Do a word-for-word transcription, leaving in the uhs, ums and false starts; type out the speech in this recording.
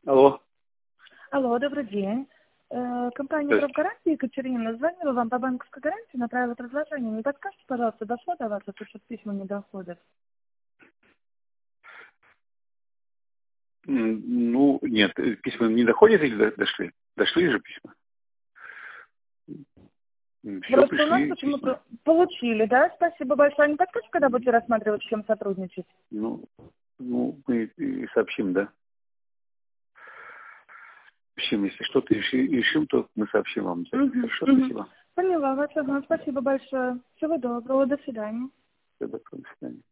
Алло. Алло, добрый день. Э, Компания «Профгарантия», Екатерина, звонила вам по банковской гарантии, направила предложение. Не подскажете, пожалуйста, дошло до вас, а то что письма не доходят? М, Ну, нет, э, письма не доходят или до- дошли? Дошли же письма? Все, Просто у нас пришли письма. почему-то получили, да? Спасибо большое. Не подскажете, когда будете рассматривать, с чем сотрудничать? Ну, ну, мы и сообщим, да. Сообщим, если что-то реши- решим, то мы сообщим вам. Угу, Хорошо, угу. спасибо. Поняла вас, ага. Спасибо большое. Всего доброго, до свидания. Всего доброго, до свидания.